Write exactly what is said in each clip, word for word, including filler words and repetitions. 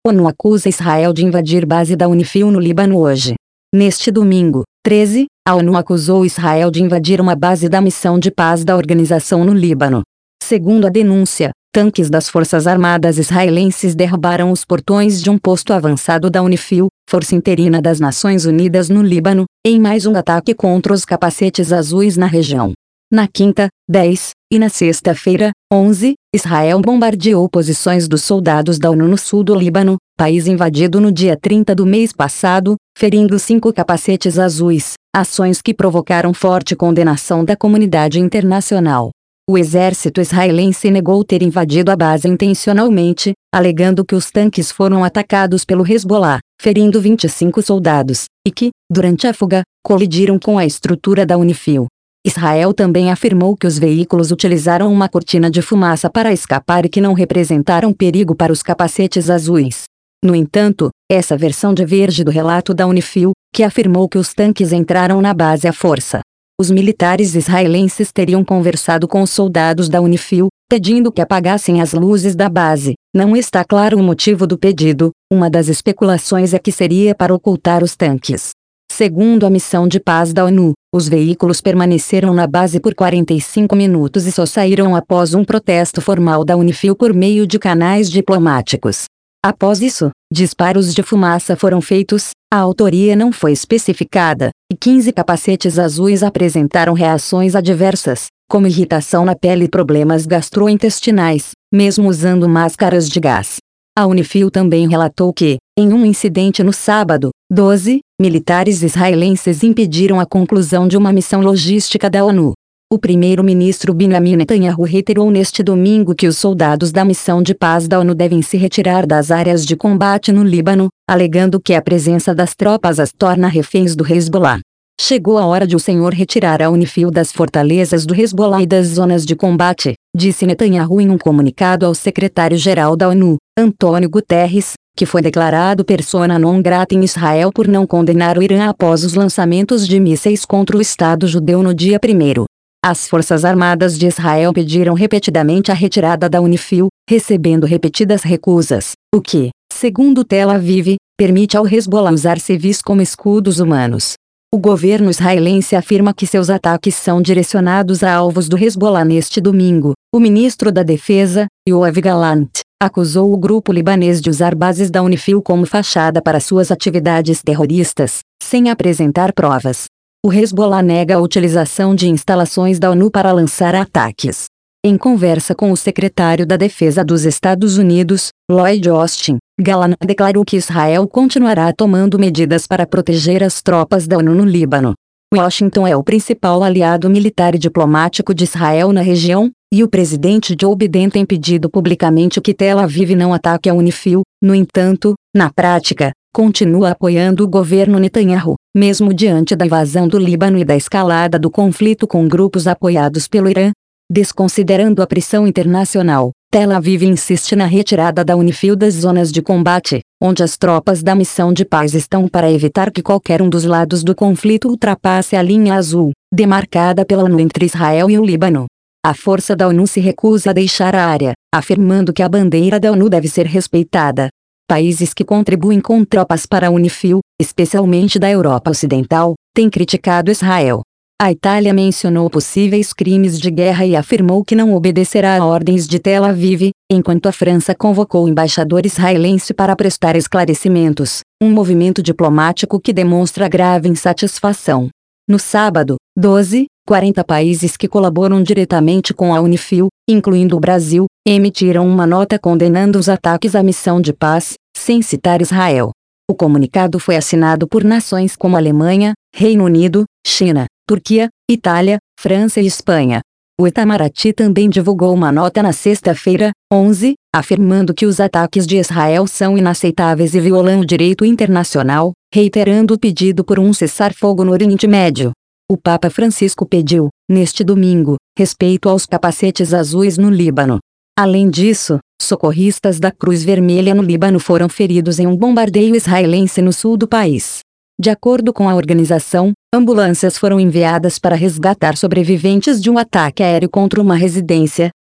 ONU acusa Israel de invadir base da Unifil no Líbano hoje. Neste domingo, treze, a ONU acusou Israel de invadir uma base da missão de paz da organização no Líbano. Segundo a denúncia, tanques das Forças Armadas israelenses derrubaram os portões de um posto avançado da Unifil, Força Interina das Nações Unidas no Líbano, em mais um ataque contra os capacetes azuis na região. Na quinta, dez, e na sexta-feira, onze, Israel bombardeou posições dos soldados da ONU no sul do Líbano, país invadido no dia trinta do mês passado, ferindo cinco capacetes azuis, ações que provocaram forte condenação da comunidade internacional. O exército israelense negou ter invadido a base intencionalmente, alegando que os tanques foram atacados pelo Hezbollah, ferindo vinte e cinco soldados, e que, durante a fuga, colidiram com a estrutura da Unifil. Israel também afirmou que os veículos utilizaram uma cortina de fumaça para escapar e que não representaram perigo para os capacetes azuis. No entanto, essa versão diverge do relato da Unifil, que afirmou que os tanques entraram na base à força. Os militares israelenses teriam conversado com os soldados da Unifil, pedindo que apagassem as luzes da base. Não está claro o motivo do pedido, uma das especulações é que seria para ocultar os tanques. Segundo a missão de paz da ONU, os veículos permaneceram na base por quarenta e cinco minutos e só saíram após um protesto formal da Unifil por meio de canais diplomáticos. Após isso, disparos de fumaça foram feitos, a autoria não foi especificada, e quinze capacetes azuis apresentaram reações adversas, como irritação na pele e problemas gastrointestinais, mesmo usando máscaras de gás. A Unifil também relatou que, em um incidente no sábado, doze, militares israelenses impediram a conclusão de uma missão logística da ONU. O primeiro-ministro Benjamin Netanyahu reiterou neste domingo que os soldados da missão de paz da ONU devem se retirar das áreas de combate no Líbano, alegando que a presença das tropas as torna reféns do Hezbollah. Chegou a hora de o Senhor retirar a Unifil das fortalezas do Hezbollah e das zonas de combate, disse Netanyahu em um comunicado ao secretário-geral da ONU, Antônio Guterres, que foi declarado persona non grata em Israel por não condenar o Irã após os lançamentos de mísseis contra o Estado judeu no dia primeiro. As Forças Armadas de Israel pediram repetidamente a retirada da Unifil, recebendo repetidas recusas, o que, segundo Tel Aviv, permite ao Hezbollah usar civis como escudos humanos. O governo israelense afirma que seus ataques são direcionados a alvos do Hezbollah neste domingo. O ministro da Defesa, Yoav Gallant, acusou o grupo libanês de usar bases da Unifil como fachada para suas atividades terroristas, sem apresentar provas. O Hezbollah nega a utilização de instalações da ONU para lançar ataques. Em conversa com o secretário da Defesa dos Estados Unidos, Lloyd Austin, Gallant declarou que Israel continuará tomando medidas para proteger as tropas da ONU no Líbano. Washington é o principal aliado militar e diplomático de Israel na região, e o presidente Joe Biden tem pedido publicamente que Tel Aviv não ataque a Unifil. No entanto, na prática, continua apoiando o governo Netanyahu, mesmo diante da invasão do Líbano e da escalada do conflito com grupos apoiados pelo Irã. Desconsiderando a pressão internacional, Tel Aviv insiste na retirada da Unifil das zonas de combate, onde as tropas da missão de paz estão para evitar que qualquer um dos lados do conflito ultrapasse a linha azul, demarcada pela ONU entre Israel e o Líbano. A força da ONU se recusa a deixar a área, afirmando que a bandeira da ONU deve ser respeitada. Países que contribuem com tropas para a Unifil, especialmente da Europa Ocidental, têm criticado Israel. A Itália mencionou possíveis crimes de guerra e afirmou que não obedecerá a ordens de Tel Aviv, enquanto a França convocou o embaixador israelense para prestar esclarecimentos, um movimento diplomático que demonstra grave insatisfação. No sábado, doze, quarenta países que colaboram diretamente com a Unifil, incluindo o Brasil, emitiram uma nota condenando os ataques à missão de paz, sem citar Israel. O comunicado foi assinado por nações como Alemanha, Reino Unido, China, Turquia, Itália, França e Espanha. O Itamaraty também divulgou uma nota na sexta-feira, onze, afirmando que os ataques de Israel são inaceitáveis e violam o direito internacional, reiterando o pedido por um cessar-fogo no Oriente Médio. O Papa Francisco pediu, neste domingo, respeito aos capacetes azuis no Líbano. Além disso, socorristas da Cruz Vermelha no Líbano foram feridos em um bombardeio israelense no sul do país. De acordo com a organização, ambulâncias foram enviadas para resgatar sobreviventes de um ataque aéreo contra uma residência,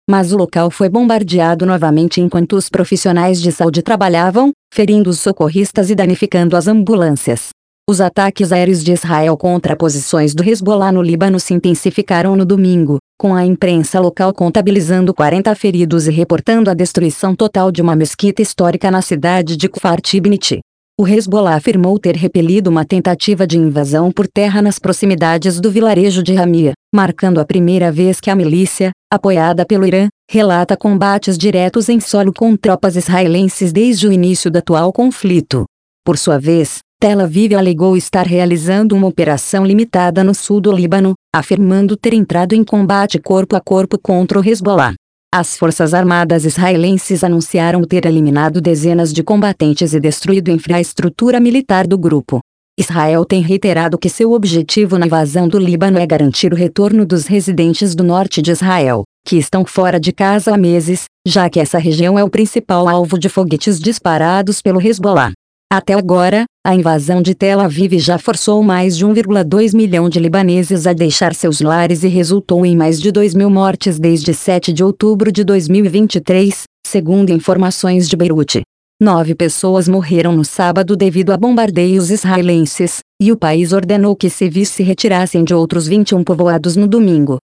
mas o local foi bombardeado novamente enquanto os profissionais de saúde trabalhavam, ferindo os socorristas e danificando as ambulâncias. Os ataques aéreos de Israel contra posições do Hezbollah no Líbano se intensificaram no domingo, com a imprensa local contabilizando quarenta feridos e reportando a destruição total de uma mesquita histórica na cidade de Kfar Tibnit. O Hezbollah afirmou ter repelido uma tentativa de invasão por terra nas proximidades do vilarejo de Ramia, marcando a primeira vez que a milícia, apoiada pelo Irã, relata combates diretos em solo com tropas israelenses desde o início do atual conflito. Por sua vez, Tel Aviv alegou estar realizando uma operação limitada no sul do Líbano, afirmando ter entrado em combate corpo a corpo contra o Hezbollah. As forças armadas israelenses anunciaram ter eliminado dezenas de combatentes e destruído infraestrutura militar do grupo. Israel tem reiterado que seu objetivo na invasão do Líbano é garantir o retorno dos residentes do norte de Israel, que estão fora de casa há meses, já que essa região é o principal alvo de foguetes disparados pelo Hezbollah. Até agora, a invasão de Tel Aviv já forçou mais de um vírgula dois milhão de libaneses a deixar seus lares e resultou em mais de dois mil mortes desde sete de outubro de dois mil e vinte e três, segundo informações de Beirute. Nove pessoas morreram no sábado devido a bombardeios israelenses, e o país ordenou que civis se retirassem de outros vinte e um povoados no domingo.